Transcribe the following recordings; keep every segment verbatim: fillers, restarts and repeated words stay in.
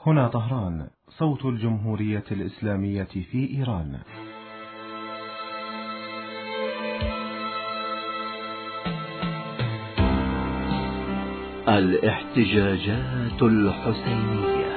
هنا طهران، صوت الجمهورية الإسلامية في إيران. الاحتجاجات الحسينية.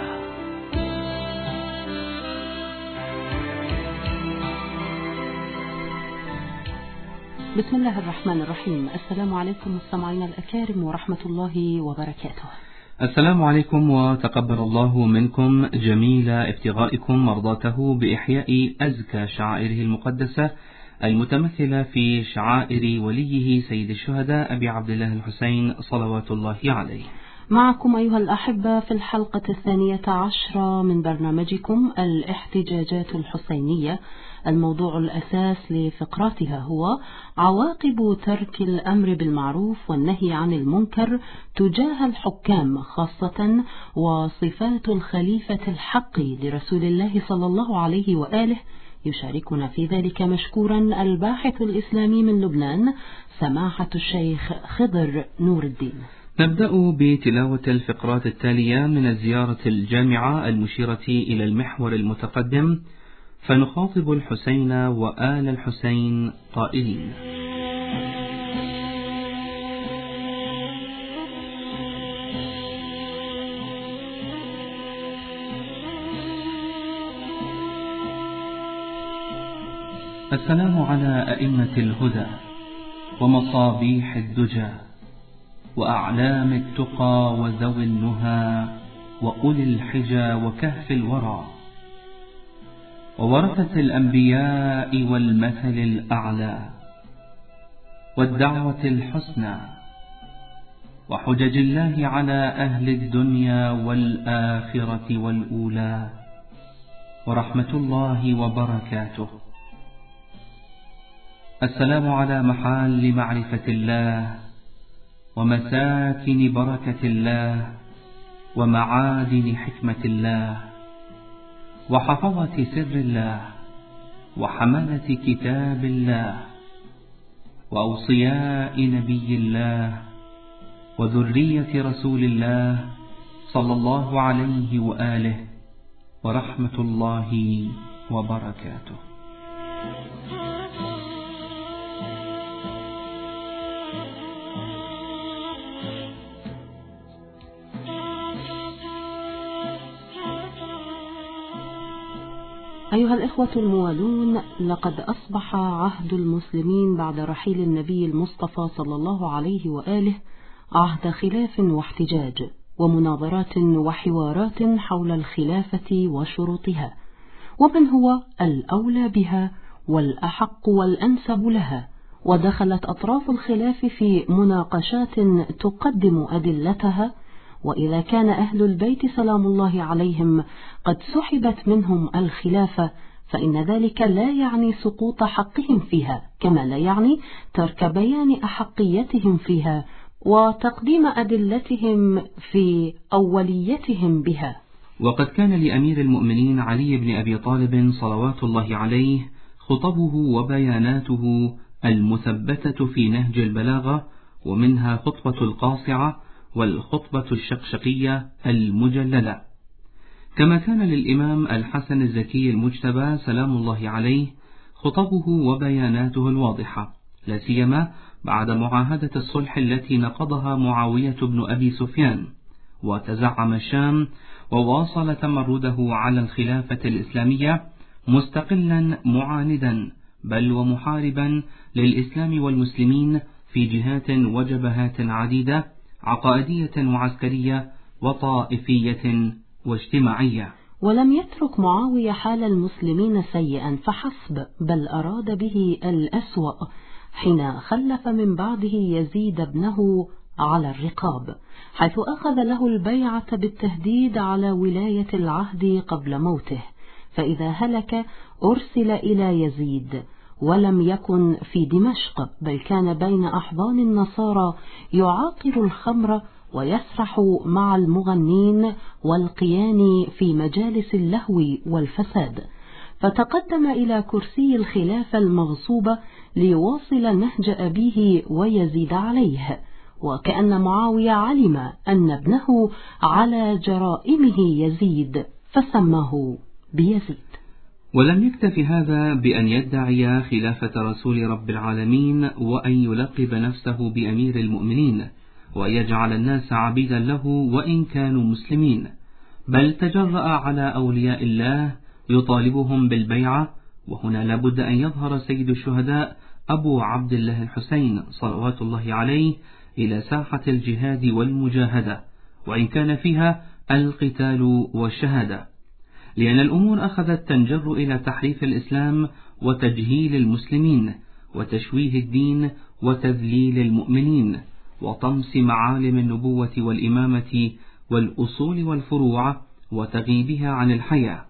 بسم الله الرحمن الرحيم. السلام عليكم مستمعينا الأكارم ورحمة الله وبركاته. السلام عليكم وتقبل الله منكم جميل ابتغائكم مرضاته بإحياء أزكى شعائره المقدسة المتمثلة في شعائر وليه سيد الشهداء أبي عبد الله الحسين صلوات الله عليه. معكم أيها الأحبة في الحلقة الثانية عشرة من برنامجكم الاحتجاجات الحسينية. الموضوع الأساس لفقراتها هو عواقب ترك الأمر بالمعروف والنهي عن المنكر تجاه الحكام، خاصة وصفات الخليفة الحق لرسول الله صلى الله عليه وآله. يشاركنا في ذلك مشكورا الباحث الإسلامي من لبنان سماحة الشيخ خضر نور الدين. نبدأ بتلاوة الفقرات التالية من الزيارة الجامعة المشيرة إلى المحور المتقدم، فنخاطب الحسين وآل الحسين قائلين: السلام على أئمة الهدى ومصابيح الدجى وأعلام التقى وذوي النهى وأولي الحجى وكهف الورى وورثة الأنبياء والمثل الأعلى والدعوة الحسنى وحجج الله على أهل الدنيا والآخرة والأولى ورحمة الله وبركاته. السلام على محال معرفة الله ومساكن بركة الله ومعادن حكمة الله وحفظة سر الله وحملة كتاب الله وأوصياء نبي الله وذرية رسول الله صلى الله عليه وآله ورحمة الله وبركاته. أيها الإخوة الموالون، لقد أصبح عهد المسلمين بعد رحيل النبي المصطفى صلى الله عليه وآله عهد خلاف واحتجاج ومناظرات وحوارات حول الخلافة وشروطها، ومن هو الأولى بها والأحق والأنسب لها. ودخلت أطراف الخلاف في مناقشات تقدم أدلتها، وإذا كان أهل البيت سلام الله عليهم قد سحبت منهم الخلافة، فإن ذلك لا يعني سقوط حقهم فيها، كما لا يعني ترك بيان أحقيتهم فيها وتقديم أدلتهم في أوليتهم بها. وقد كان لأمير المؤمنين علي بن أبي طالب صلوات الله عليه خطبه وبياناته المثبتة في نهج البلاغة، ومنها خطبة القاصعة والخطبة الشقشقية المجللة. كما كان للإمام الحسن الزكي المجتبى سلام الله عليه خطبه وبياناته الواضحة، لا سيما بعد معاهدة الصلح التي نقضها معاوية بن أبي سفيان وتزعم الشام وواصل تمرده على الخلافة الإسلامية مستقلا معاندا بل ومحاربا للإسلام والمسلمين في جهات وجبهات عديدة عقائدية وعسكرية وطائفية واجتماعية. ولم يترك معاوية حال المسلمين سيئا فحسب، بل أراد به الأسوأ حين خلف من بعده يزيد ابنه على الرقاب، حيث أخذ له البيعة بالتهديد على ولاية العهد قبل موته، فإذا هلك أرسل إلى يزيد، ولم يكن في دمشق بل كان بين أحضان النصارى يعاقر الخمر ويسرح مع المغنين والقيان في مجالس اللهو والفساد، فتقدم إلى كرسي الخلافة المغصوبة ليواصل نهج أبيه ويزيد عليه، وكأن معاوية علم أن ابنه على جرائمه يزيد فسماه بيزيد. ولم يكتف هذا بأن يدعي خلافة رسول رب العالمين وأن يلقب نفسه بأمير المؤمنين وأن يجعل الناس عبيدا له وإن كانوا مسلمين، بل تجرأ على أولياء الله يطالبهم بالبيعة. وهنا لابد أن يظهر سيد الشهداء أبو عبد الله الحسين صلوات الله عليه إلى ساحة الجهاد والمجاهدة، وإن كان فيها القتال والشهادة، لأن الأمور أخذت تنجر إلى تحريف الإسلام وتجهيل المسلمين وتشويه الدين وتذليل المؤمنين وطمس معالم النبوة والإمامة والأصول والفروع وتغييبها عن الحياة.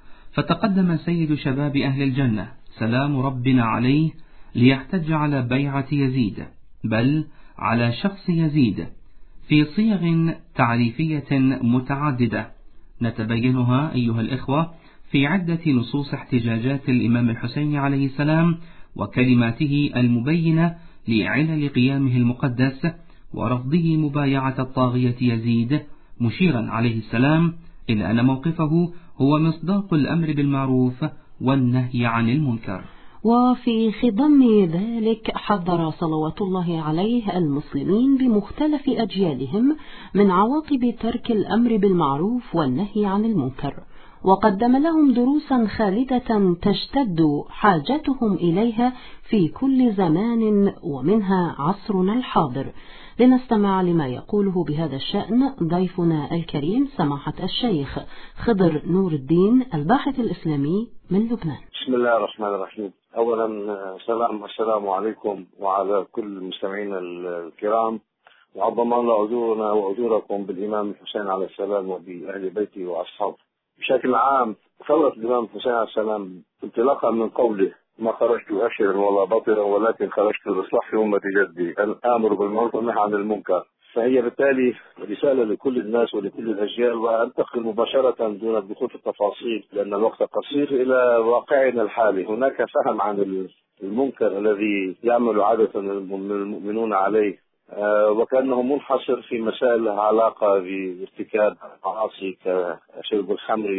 فتقدم سيد شباب أهل الجنة سلام ربنا عليه ليحتج على بيعة يزيد، بل على شخص يزيد، في صيغ تعريفية متعددة نتبينها أيها الإخوة في عدة نصوص احتجاجات الإمام الحسين عليه السلام وكلماته المبينة لعلل قيامه المقدس ورفضه مبايعة الطاغية يزيد، مشيرا عليه السلام إلى أن موقفه هو مصداق الأمر بالمعروف والنهي عن المنكر. وفي خضم ذلك حذر صلوات الله عليه المسلمين بمختلف أجيالهم من عواقب ترك الأمر بالمعروف والنهي عن المنكر، وقدم لهم دروسا خالدة تشتد حاجتهم إليها في كل زمان ومنها عصرنا الحاضر. لنستمع لما يقوله بهذا الشأن ضيفنا الكريم سماحة الشيخ خضر نور الدين الباحث الإسلامي من لبنان. بسم الله الرحمن الرحيم. أولا سلام السلام عليكم وعلى كل المستمعين الكرام، وعظم الله أجورنا وأجوركم بالإمام الحسين عليه السلام وبأهل بيته وأصحابه. بشكل عام ثورة الإمام الحسين عليه السلام انطلاقا من قوله ما خرجت أشرا ولا بطرا ولكن خرجت لإصلاح أمة جدي الآمر بالمعروف والنهي عن المنكر، فهي بالتالي رسالة لكل الناس ولكل الأجيال. وأنتقل مباشرة دون الدخول في التفاصيل لأن الوقت قصير إلى واقعنا الحالي. هناك فهم عن المنكر الذي يعمل عادة المؤمنون عليه وكأنه منحصر في مسائل لها علاقة بارتكاب معاصي كشرب الخمر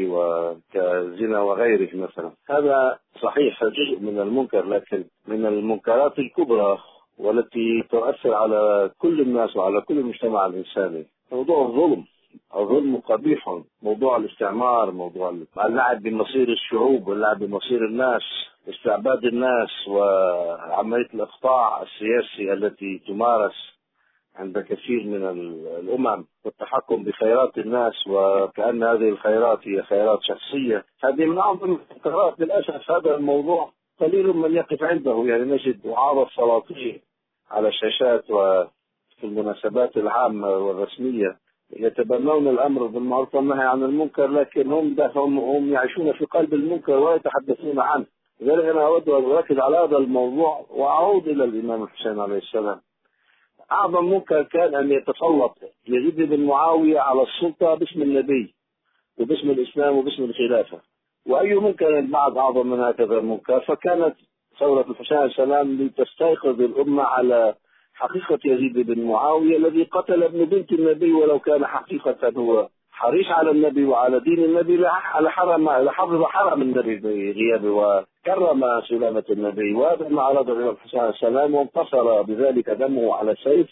وكزنا وغيره مثلا. هذا صحيح جزء من المنكر، لكن من المنكرات الكبرى والتي تؤثر على كل الناس وعلى كل المجتمع الإنساني موضوع الظلم. الظلم قبيح، موضوع الاستعمار، موضوع اللعب بمصير الشعوب واللعب بمصير الناس، استعباد الناس، وعملية الإقطاع السياسي التي تمارس عند كثير من الأمم، والتحكم بخيرات الناس وكأن هذه الخيرات هي خيرات شخصية. هذه من أعظم المنكرات. للأسف هذا الموضوع قليل من يقف عنده، يعني نجد وعاظ السلاطين على الشاشات وفي المناسبات العامة والرسمية يتبنون الأمر بالمعروف والنهي عن المنكر، لكن هم هم هم يعيشون في قلب المنكر ويتحدثون عنه. لذلك أنا أود أن أركز على هذا الموضوع وأعود إلى الإمام الحسين عليه السلام. أعظم منكر كان أن يتسلط يزيد بن معاوية على السلطة باسم النبي وباسم الإسلام وباسم الخلافة، وأي منكر بعد أعظم من هكذا المنكر. فكانت ثورة الحسين عليه السلام لتستيقظ الأمة على حقيقة يزيد بن معاوية الذي قتل ابن بنت النبي، ولو كان حقيقة هو حريص على النبي وعلى دين النبي لحرم لحفظ حرم النبي بغيابه وكرم سلامة النبي. وهذا ما أراد الإمام الحسين عليه السلام، وانتصر بذلك دمه على السيف،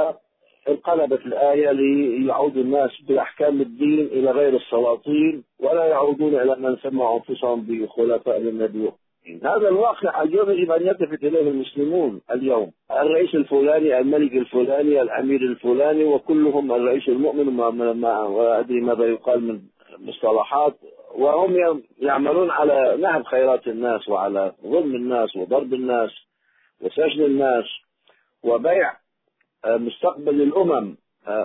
وانقلبت الآية ليعود الناس بأحكام الدين إلى غير السلاطين ولا يعودون إلى من سموا أنفسهم بخلفاء للنبي. هذا الواقع يجب أن يلتفت إليه المسلمون اليوم. الرئيس الفلاني، الملك الفلاني، الأمير الفلاني، وكلهم الرئيس المؤمن وأدري ماذا يقال من مصطلحات، وهم يعملون على نهب خيرات الناس وعلى ظلم الناس وضرب الناس وسجن الناس وبيع مستقبل الأمم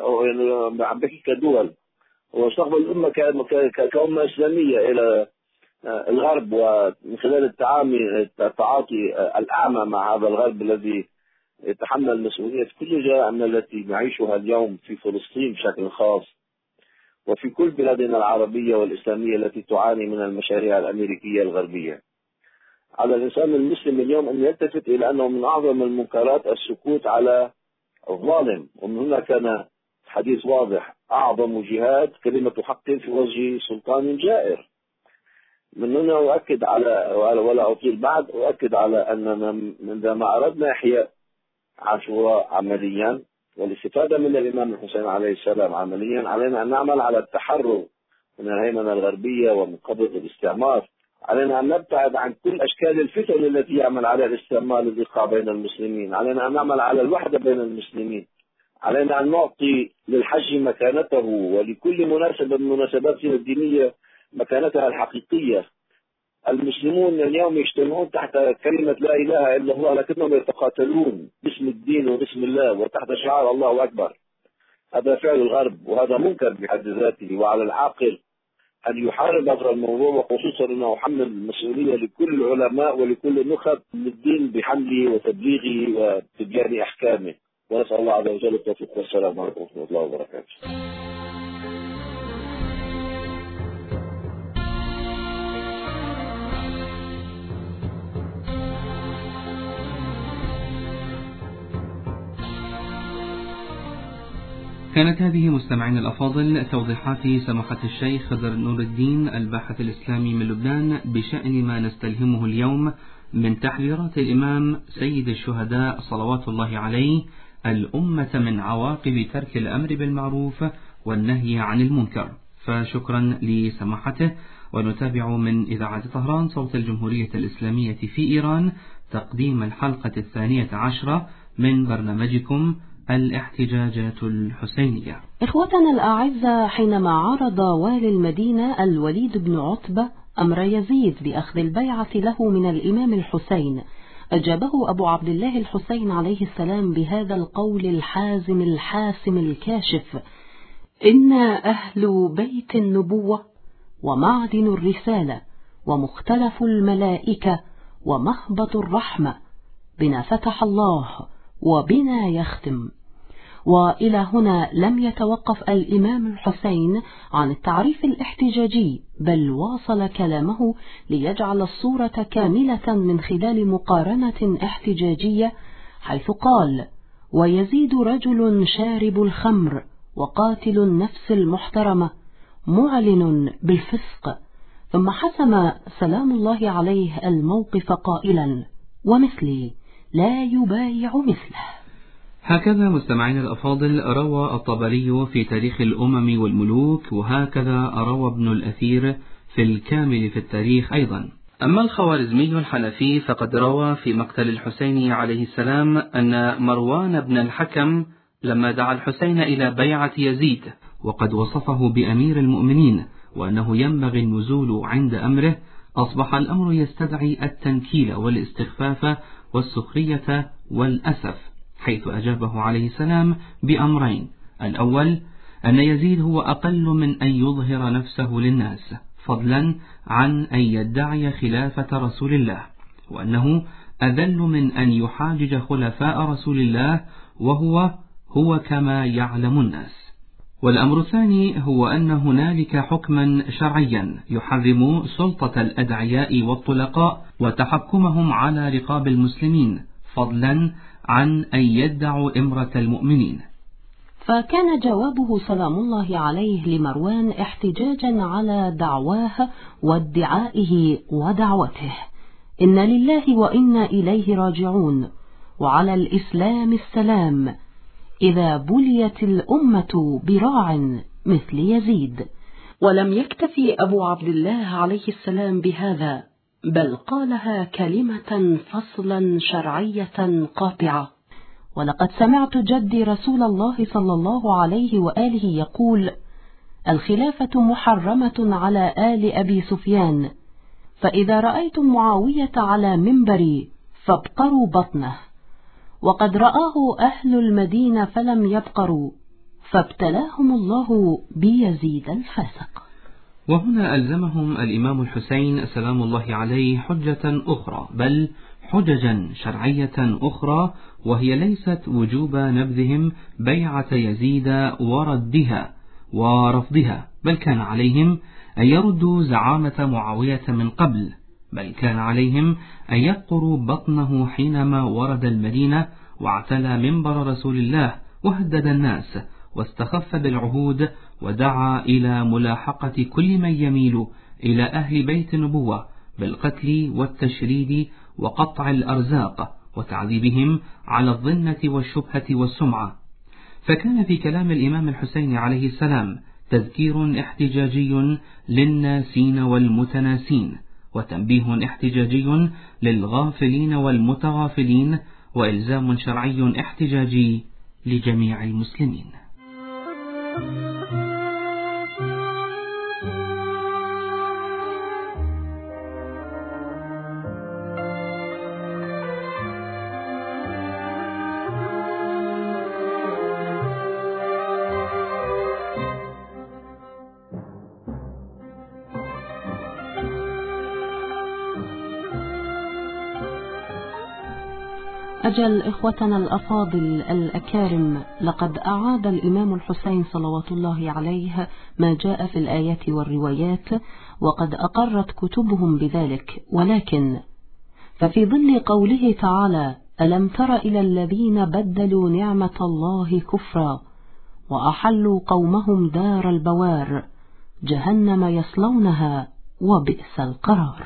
كدول ومستقبل الأمة كأمة إسلامية إلى الغرب، ومن خلال التعاطي الأعمى مع هذا الغرب الذي يتحمل مسؤولية كل جرائم التي نعيشها اليوم في فلسطين بشكل خاص وفي كل بلادنا العربية والإسلامية التي تعاني من المشاريع الأمريكية الغربية. على الإنسان المسلم اليوم أن يلتفت إلى أنه من أعظم المنكرات السكوت على الظالم. ومن هنا كان حديث واضح: أعظم جهاد كلمة حق في وجه سلطان جائر. من هنا أؤكد على ولا أطيل بعد أؤكد على أننا عندما أردنا إحياء عاشوراء عمليا والاستفادة من الإمام الحسين عليه السلام عمليا، علينا أن نعمل على التحرر من الهيمنة الغربية ومن قبض الاستعمار. علينا أن نبتعد عن كل أشكال الفتن التي يعمل عليها الاستعمار للإيقاع بين المسلمين. علينا أن نعمل على الوحدة بين المسلمين. علينا أن نعطي للحج مكانته ولكل مناسبة من مناسباتنا الدينية مكانتها الحقيقية. المسلمون اليوم يجتمعون تحت كلمة لا إله إلا الله، لكنهم يتقاتلون باسم الدين وباسم الله وتحت شعار الله أكبر. هذا فعل الغرب وهذا منكر بحد ذاته، وعلى العاقل أن يحارب هذا الموضوع، وخصوصا أنه يحمل المسؤولية لكل العلماء ولكل النخب للدين بحمله وتبليغه وتبيان أحكامه. ونسأل الله عز وجل التوفيق والسلام عليكم ورحمة الله وبركاته. كانت هذه مستمعين الأفاضل توضيحات سماحة الشيخ خضر نور الدين الباحث الإسلامي من لبنان بشأن ما نستلهمه اليوم من تحذيرات الإمام سيد الشهداء صلوات الله عليه الأمة من عواقب ترك الأمر بالمعروف والنهي عن المنكر. فشكرا لسماحته. ونتابع من إذاعة طهران صوت الجمهورية الإسلامية في إيران تقديم الحلقة الثانية عشرة من برنامجكم الاحتجاجات الحسينية. إخوتنا الأعزاء، حينما عرض والي المدينة الوليد بن عتبة أمر يزيد بأخذ البيعة له من الإمام الحسين، أجابه أبو عبد الله الحسين عليه السلام بهذا القول الحازم الحاسم الكاشف: إنا أهل بيت النبوة ومعدن الرسالة ومختلف الملائكة ومهبط الرحمة، بنا فتح الله وبنا يختم. وإلى هنا لم يتوقف الإمام الحسين عن التعريف الاحتجاجي، بل واصل كلامه ليجعل الصورة كاملة من خلال مقارنة احتجاجية، حيث قال: ويزيد رجل شارب الخمر وقاتل النفس المحترمة معلن بالفسق. ثم حسم سلام الله عليه الموقف قائلا: ومثلي لا يبايع مثله. هكذا مستمعين الأفاضل روى الطبري في تاريخ الأمم والملوك، وهكذا روى ابن الأثير في الكامل في التاريخ أيضا. أما الخوارزمي الحنفي فقد روى في مقتل الحسين عليه السلام أن مروان بن الحكم لما دعا الحسين إلى بيعة يزيد وقد وصفه بأمير المؤمنين وأنه ينبغي النزول عند أمره، أصبح الأمر يستدعي التنكيل والاستخفاف والسخرية والأسف، حيث أجابه عليه السلام بأمرين: الأول أن يزيد هو أقل من أن يظهر نفسه للناس، فضلا عن أن يدعي خلافة رسول الله، وأنه أذل من أن يحاجج خلفاء رسول الله وهو هو كما يعلم الناس. والأمر الثاني هو أن هنالك حكما شرعيا يحرم سلطة الأدعياء والطلقاء وتحكمهم على رقاب المسلمين، فضلا عن أن يدعوا إمرة المؤمنين. فكان جوابه سلام الله عليه لمروان احتجاجا على دعواه وادعائه ودعوته: إن لله وإنا إليه راجعون، وعلى الإسلام السلام، إذا بليت الأمة براع مثل يزيد. ولم يكتفي أبو عبد الله عليه السلام بهذا، بل قالها كلمة فصلا شرعية قاطعة: ولقد سمعت جدي رسول الله صلى الله عليه وآله يقول: الخلافة محرمة على آل أبي سفيان، فإذا رأيتم معاوية على منبري فابقروا بطنه. وقد رآه أهل المدينة فلم يبقروا، فابتلاهم الله بيزيد الفاسق. وهنا ألزمهم الإمام الحسين سلام الله عليه حجة أخرى، بل حججا شرعية أخرى، وهي ليست وجوب نبذهم بيعة يزيد وردها ورفضها، بل كان عليهم أن يردوا زعامة معاوية من قبل، بل كان عليهم أن يبقروا بطنه حينما ورد المدينة واعتلى منبر رسول الله وهدد الناس واستخف بالعهود ودعا إلى ملاحقة كل من يميل إلى أهل بيت النبوة بالقتل والتشريد وقطع الأرزاق وتعذيبهم على الظنة والشبهة والسمعة. فكان في كلام الإمام الحسين عليه السلام تذكير احتجاجي للناسين والمتناسين، وتنبيه احتجاجي للغافلين والمتغافلين، وإلزام شرعي احتجاجي لجميع المسلمين. أجل إخوتنا الأفاضل الأكارم، لقد أعاد الإمام الحسين صلوات الله عليه ما جاء في الآيات والروايات، وقد أقرت كتبهم بذلك. ولكن ففي ظل قوله تعالى: ألم تر إلى الذين بدلوا نعمة الله كفرا وأحلوا قومهم دار البوار جهنم يصلونها وبئس القرار.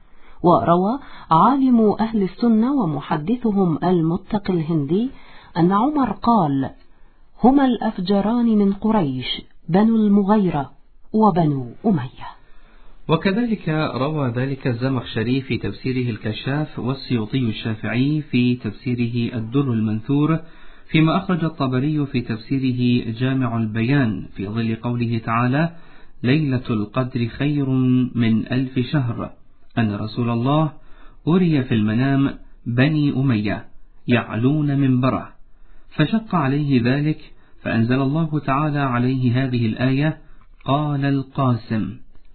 وروى عالم أهل السنة ومحدثهم المتقي الهندي أن عمر قال: هما الأفجران من قريش بنو المغيرة وبنو أمية. وكذلك روى ذلك الزمخشري في تفسيره الكشاف، والسيوطي الشافعي في تفسيره الدر المنثور، فيما أخرج الطبري في تفسيره جامع البيان في ظل قوله تعالى: ليلة القدر خير من ألف شهر، أن رسول الله أري في المنام بني أمية يعلون منبره، فشق عليه ذلك، فأنزل الله تعالى عليه هذه الآية: قال القاسم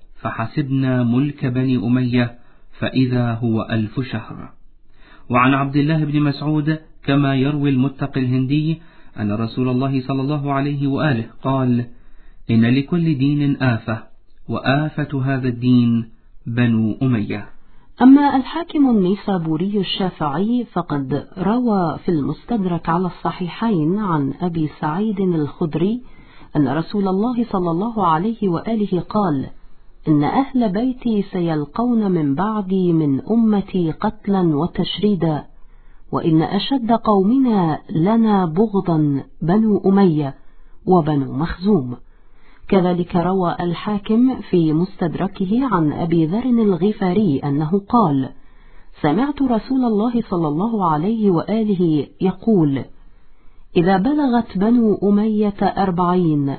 فحسبنا ملك بني أمية فإذا هو ألف شهر. وعن عبد الله بن مسعود كما يروي المتقي الهندي أن رسول الله صلى الله عليه وآله قال: إن لكل دين آفة، وآفة هذا الدين بنو أمية. أما الحاكم النيسابوري الشافعي فقد روى في المستدرك على الصحيحين عن أبي سعيد الخدري أن رسول الله صلى الله عليه وآله قال: إن أهل بيتي سيلقون من بعدي من أمتي قتلا وتشريدا، وإن أشد قومنا لنا بغضا بنو أمية وبنو مخزوم. كذلك روى الحاكم في مستدركه عن أبي ذر الغفاري أنه قال: سمعت رسول الله صلى الله عليه وآله يقول: إذا بلغت بنو أمية أربعين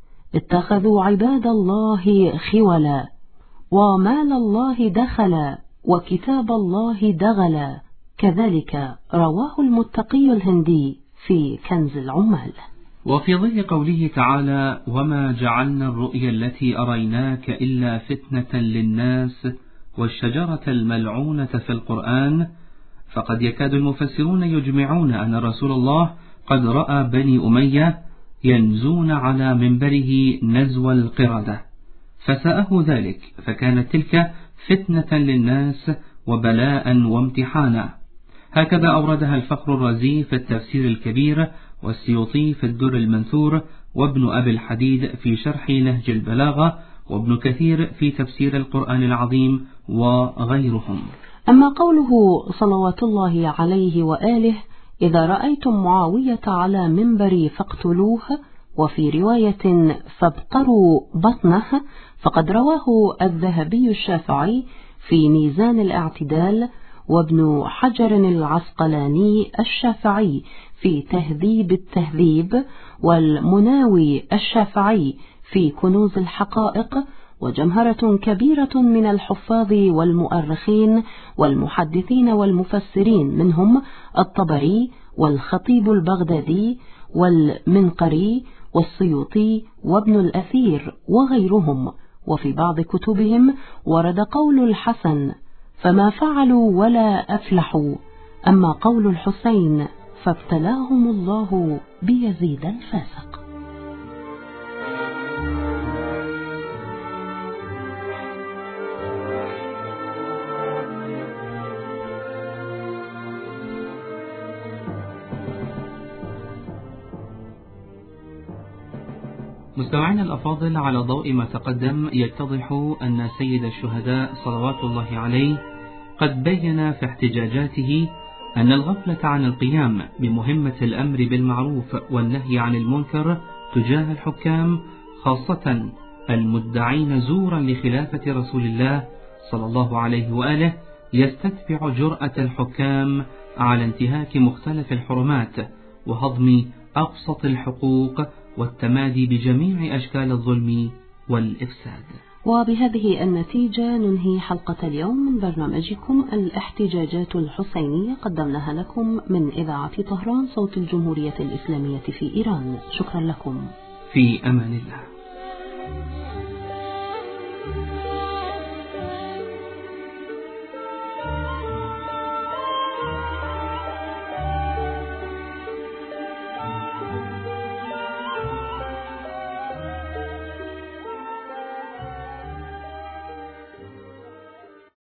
اتخذوا عباد الله خولا، ومال الله دخلا، وكتاب الله دغلا. كذلك رواه المتقي الهندي في كنز العمال. وفي ظل قوله تعالى: وما جعلنا الرؤيا التي أريناك إلا فتنة للناس والشجرة الملعونة في القرآن، فقد يكاد المفسرون يجمعون أن رسول الله قد رأى بني أمية ينزون على منبره نزو القردة، فساءه ذلك، فكانت تلك فتنة للناس وبلاء وامتحانا. هكذا أوردها الفخر الرازي في التفسير الكبير، والسيوطي في الدر المنثور، وابن أبي الحديد في شرح نهج البلاغة، وابن كثير في تفسير القرآن العظيم، وغيرهم. أما قوله صلوات الله عليه وآله: إذا رأيتم معاوية على منبري فاقتلوه، وفي رواية فابقروا بطنه، فقد رواه الذهبي الشافعي في ميزان الاعتدال، وابن حجر العسقلاني الشافعي في تهذيب التهذيب، والمناوي الشافعي في كنوز الحقائق، وجمهرة كبيرة من الحفاظ والمؤرخين والمحدثين والمفسرين، منهم الطبري والخطيب البغدادي والمنقري والسيوطي وابن الأثير وغيرهم. وفي بعض كتبهم ورد قول الحسن: فما فعلوا ولا أفلحوا. أما قول الحسين: فابتلاهم الله بيزيد الفاسق. مستمعينا الأفاضل، على ضوء ما تقدم يتضح أن سيد الشهداء صلوات الله عليه قد بين في احتجاجاته أن الغفلة عن القيام بمهمة الأمر بالمعروف والنهي عن المنكر تجاه الحكام، خاصة المدعين زورا لخلافة رسول الله صلى الله عليه وآله، يستتبع جرأة الحكام على انتهاك مختلف الحرمات وهضم أبسط الحقوق والتمادي بجميع أشكال الظلم والإفساد. وبهذه النتيجة ننهي حلقة اليوم من برنامجكم الاحتجاجات الحسينية، قدمناها لكم من إذاعة طهران صوت الجمهورية الإسلامية في إيران. شكرا لكم. في أمان الله.